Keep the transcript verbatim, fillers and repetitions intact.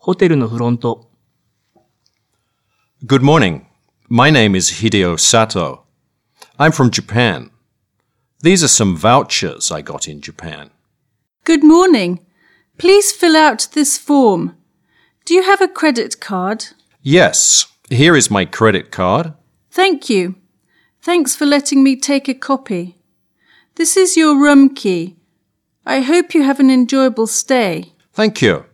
ホテルのフロント。 Good morning. My name is Hideo Sato. I'm from Japan. These are some vouchers I got in Japan. Good morning. Please fill out this form. Do you have a credit card? Yes, here is my credit card. Thank you. Thanks for letting me take a copy. This is your room key. I hope you have an enjoyable stay. Thank you.